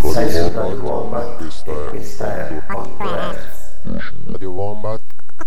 Sei su Radio Wombat e questa è 8 Hz. Radio Wombat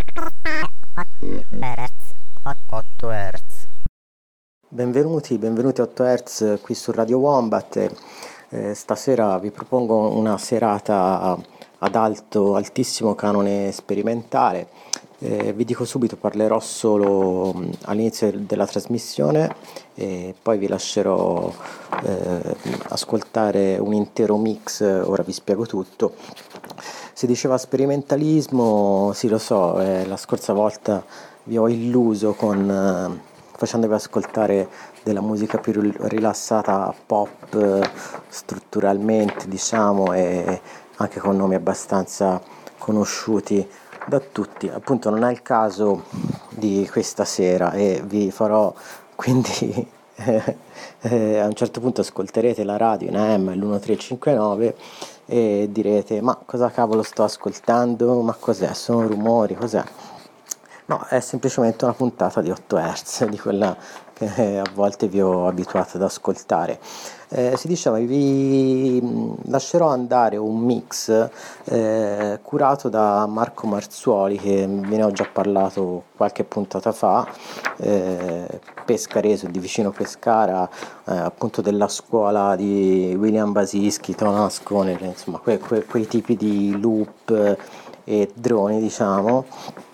8 Hz. Benvenuti a 8 Hz qui su Radio Wombat. Stasera vi propongo una serata ad altissimo canone sperimentale. Vi dico subito, parlerò solo all'inizio della trasmissione e poi vi lascerò ascoltare un intero mix. Ora vi spiego tutto. Si diceva sperimentalismo, sì, lo so, la scorsa volta vi ho illuso facendovi ascoltare della musica più rilassata, pop, strutturalmente, diciamo, e anche con nomi abbastanza conosciuti da tutti. Appunto non è il caso di questa sera e vi farò quindi a un certo punto ascolterete la radio in AM l'1359 e direte: ma cosa cavolo sto ascoltando? Ma cos'è? Sono rumori? Cos'è? No, è semplicemente una puntata di 8 Hz, di quella che a volte vi ho abituato ad ascoltare. Si diceva, vi lascerò andare un mix curato da Marco Marzuoli, che ve ne ho già parlato qualche puntata fa, pescarese di vicino Pescara, appunto della scuola di William Basischi, Thomas Conner, insomma quei tipi di loop e droni, diciamo.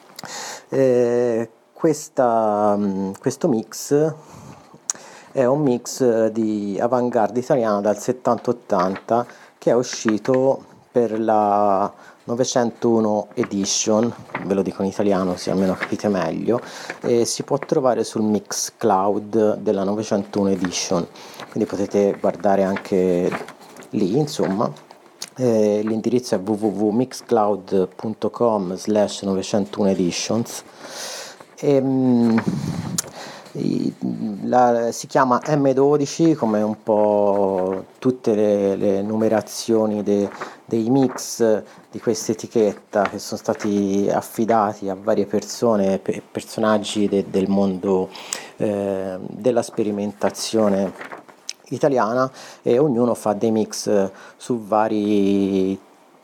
Questo mix è un mix di avant-garde italiana dal 70-80 che è uscito per la 901 Edition, ve lo dico in italiano così almeno capite meglio, e si può trovare sul Mixcloud della 901 Edition, quindi potete guardare anche lì, insomma. L'indirizzo è www.mixcloud.com/901editions si chiama M12 come un po' tutte le numerazioni dei mix di questa etichetta, che sono stati affidati a varie persone, personaggi del mondo della sperimentazione italiana, e ognuno fa dei mix su vari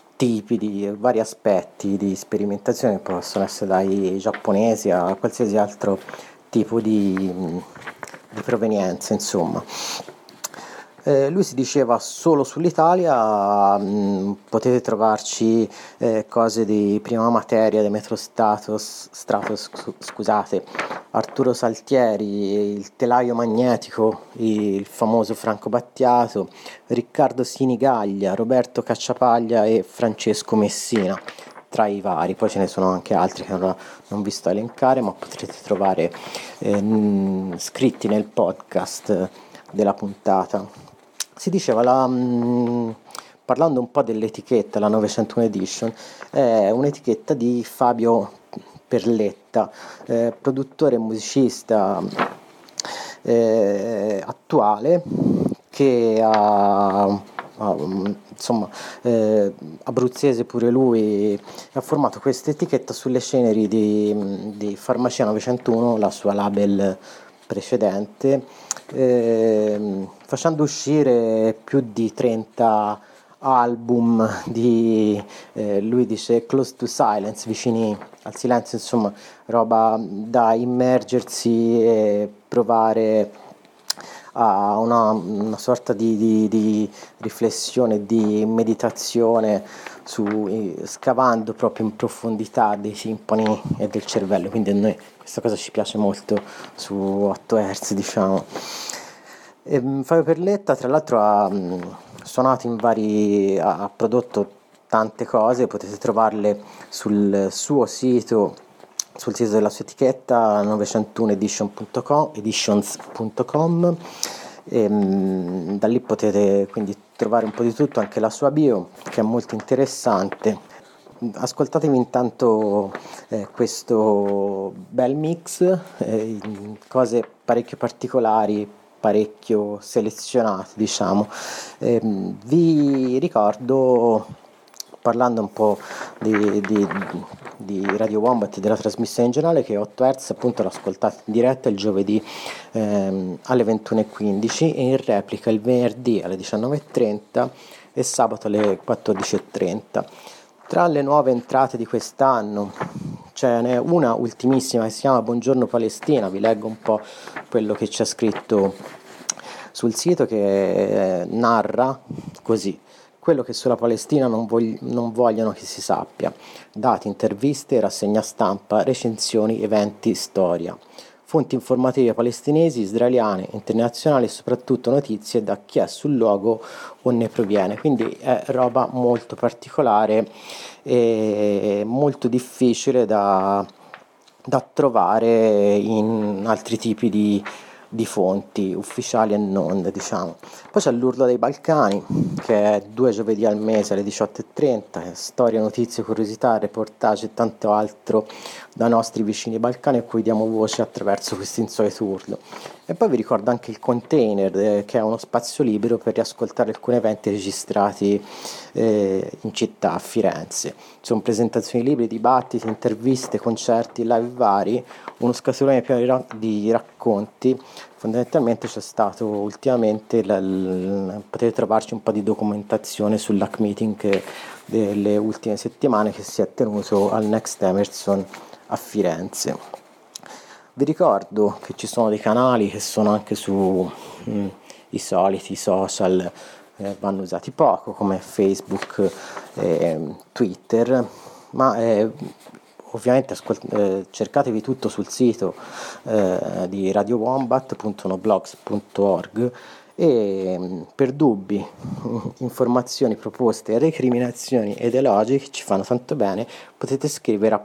aspetti di sperimentazione, che possono essere dai giapponesi a qualsiasi altro tipo di provenienza, insomma. Lui si diceva solo sull'Italia. Potete trovarci cose di prima materia, Demetrio Stratos, scusate, Arturo Saltieri, il telaio magnetico, il famoso Franco Battiato, Riccardo Sinigaglia, Roberto Cacciapaglia e Francesco Messina, tra i vari. Poi ce ne sono anche altri che non vi sto a elencare, ma potrete trovare scritti nel podcast della puntata. Si diceva, parlando un po' dell'etichetta, la 901 Edition è un'etichetta di Fabio Perletta, produttore e musicista attuale, che insomma, abruzzese pure lui, ha formato questa etichetta sulle ceneri di Farmacia 901, la sua label precedente, facendo uscire più di 30 album lui dice close to silence, vicini al silenzio, insomma roba da immergersi e provare a una sorta di riflessione, di meditazione, scavando proprio in profondità dei timpani e del cervello. Quindi a noi questa cosa ci piace molto su 8 Hz, diciamo. Fabio Perletta, tra l'altro, ha suonato ha prodotto tante cose, potete trovarle sul suo sito, sul sito della sua etichetta 901editions.com. Da lì potete quindi trovare un po' di tutto, anche la sua bio, che è molto interessante. Ascoltatevi intanto questo bel mix, cose parecchio particolari, parecchio selezionate, diciamo. Vi ricordo, parlando un po' di Radio Wombat e della trasmissione in generale, che 8 Hz appunto l'ascoltate in diretta il giovedì alle 21:15 e in replica il venerdì alle 19:30 e sabato alle 14:30. Tra le nuove entrate di quest'anno ce n'è una ultimissima che si chiama Buongiorno Palestina, vi leggo un po' quello che c'è scritto sul sito, che narra così: quello che sulla Palestina non vogliono che si sappia, dati, interviste, rassegna stampa, recensioni, eventi, storia, fonti informative palestinesi, israeliane, internazionali e soprattutto notizie da chi è sul luogo o ne proviene. Quindi è roba molto particolare e molto difficile da trovare in altri tipi di fonti ufficiali e non, diciamo. Poi c'è l'Urlo dei Balcani, che è 2 giovedì al mese alle 18:30, che è storia, notizie, curiosità, reportage e tanto altro da nostri vicini balcani, a cui diamo voce attraverso questo insolito urlo. E poi vi ricordo anche il Container, che è uno spazio libero per riascoltare alcuni eventi registrati in città, a Firenze. Ci sono presentazioni libri, dibattiti, interviste, concerti, live vari, uno scatolone pieno di racconti. Fondamentalmente c'è stato ultimamente, potete trovarci un po' di documentazione sull'hack meeting delle ultime settimane che si è tenuto al Next Emerson a Firenze. Vi ricordo che ci sono dei canali che sono anche su i soliti social, vanno usati poco, come Facebook e Twitter, ma ovviamente cercatevi tutto sul sito di radiowombat.noblogs.org e per dubbi, informazioni, proposte e recriminazioni ed elogi che ci fanno tanto bene, potete scrivere a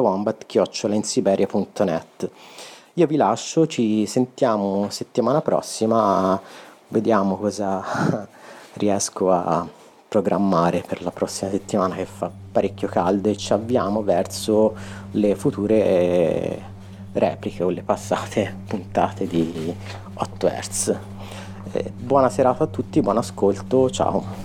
postawombat@insiberia.net. Io vi lascio, ci sentiamo settimana prossima, vediamo cosa riesco a programmare per la prossima settimana, che fa parecchio caldo e ci avviamo verso le future repliche o le passate puntate di 8 Hz. Buona serata a tutti, buon ascolto, ciao.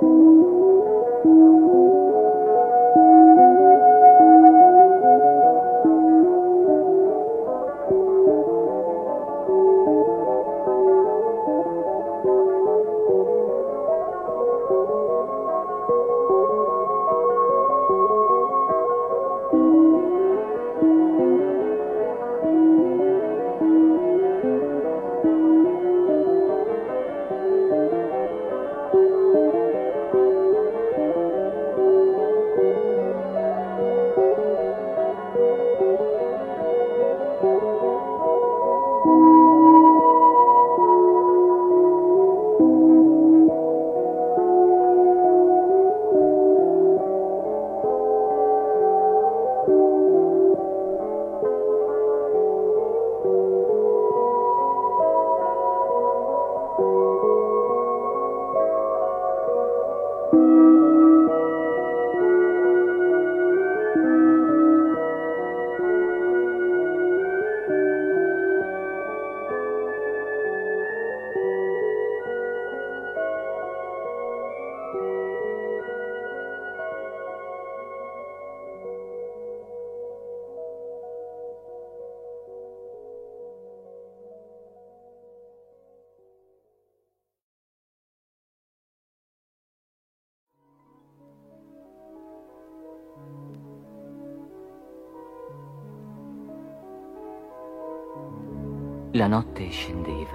La notte scendeva,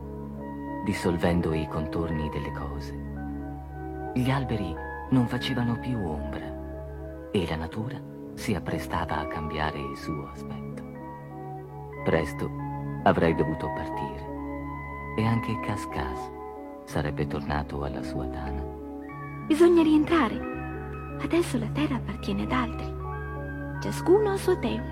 dissolvendo i contorni delle cose. Gli alberi non facevano più ombra e la natura si apprestava a cambiare il suo aspetto. Presto avrei dovuto partire e anche Cascas sarebbe tornato alla sua tana. Bisogna rientrare. Adesso la terra appartiene ad altri, ciascuno a suo tempo.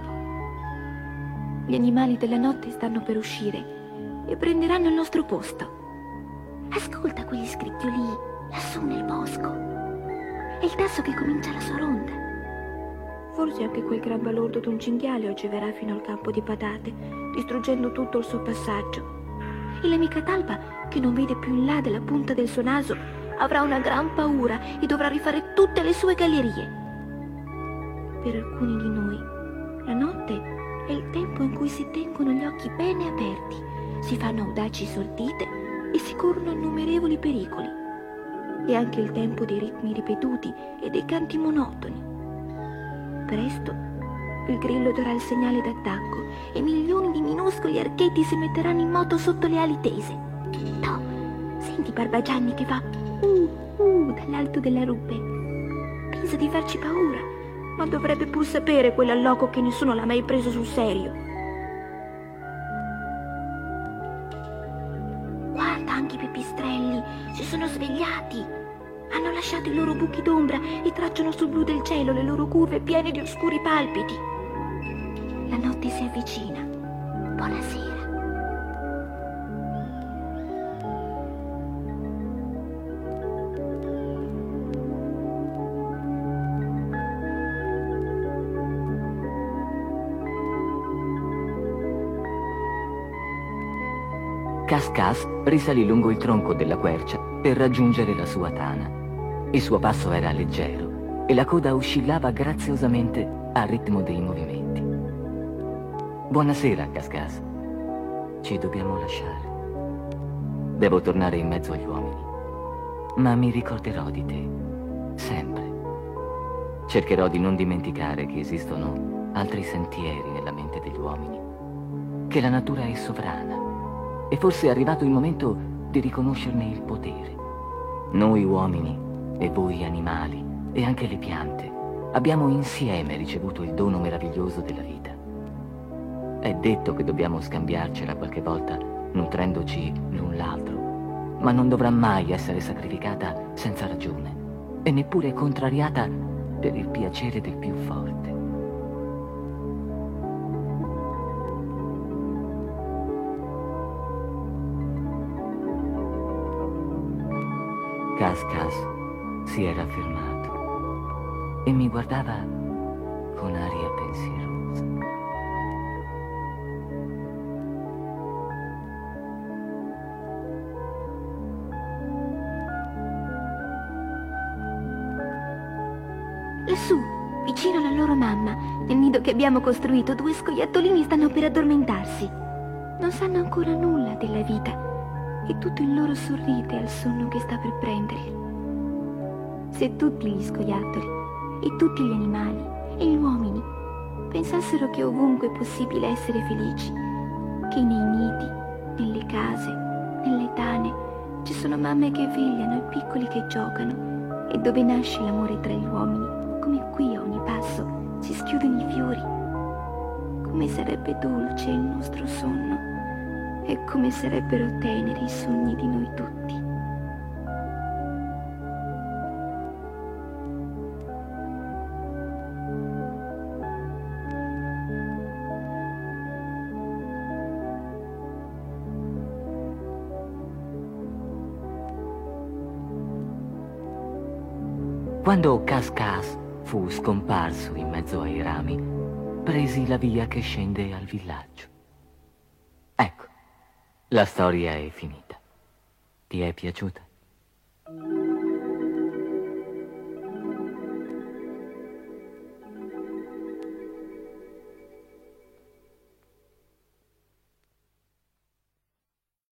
Gli animali della notte stanno per uscire e prenderanno il nostro posto. Ascolta quegli scricchioli lassù nel bosco. È il tasso che comincia la sua ronda. Forse anche quel gran balordo d'un cinghiale oggi verrà fino al campo di patate, distruggendo tutto il suo passaggio. E l'amica talpa, che non vede più in là della punta del suo naso, avrà una gran paura e dovrà rifare tutte le sue gallerie. Per alcuni di noi, la notte è il tempo in cui si tengono gli occhi bene aperti, si fanno audaci sortite e si corrono innumerevoli pericoli. È anche il tempo dei ritmi ripetuti e dei canti monotoni. Presto il grillo darà il segnale d'attacco e milioni di minuscoli archetti si metteranno in moto sotto le ali tese. Toh, senti Barbagianni che fa dall'alto della rupe. Pensa di farci paura, ma dovrebbe pur sapere quell'alloco che nessuno l'ha mai preso sul serio. Guarda, anche i pipistrelli si sono svegliati. Hanno lasciato i loro buchi d'ombra e tracciano sul blu del cielo le loro curve piene di oscuri palpiti. La notte si avvicina. Buonasera. Cascas risalì lungo il tronco della quercia per raggiungere la sua tana. Il suo passo era leggero e la coda oscillava graziosamente al ritmo dei movimenti. Buonasera, Cascas. Ci dobbiamo lasciare. Devo tornare in mezzo agli uomini, ma mi ricorderò di te, sempre. Cercherò di non dimenticare che esistono altri sentieri nella mente degli uomini, che la natura è sovrana e forse è arrivato il momento di riconoscerne il potere. Noi uomini e voi animali e anche le piante abbiamo insieme ricevuto il dono meraviglioso della vita. È detto che dobbiamo scambiarcela qualche volta nutrendoci l'un l'altro, ma non dovrà mai essere sacrificata senza ragione e neppure contrariata per il piacere del più forte. Cascas si era fermato e mi guardava con aria pensierosa. Lassù, vicino alla loro mamma, nel nido che abbiamo costruito, 2 scoiattolini stanno per addormentarsi. Non sanno ancora nulla della vita e tutto il loro sorride al sonno che sta per prenderli. Se tutti gli scoiattoli e tutti gli animali e gli uomini pensassero che ovunque è possibile essere felici, che nei nidi, nelle case, nelle tane ci sono mamme che vegliano e piccoli che giocano, e dove nasce l'amore tra gli uomini, come qui a ogni passo si schiudono i fiori, come sarebbe dolce il nostro sonno e come sarebbero teneri i sogni di noi tutti. Quando Cas fu scomparso in mezzo ai rami, presi la via che scende al villaggio. Ecco, la storia è finita. Ti è piaciuta?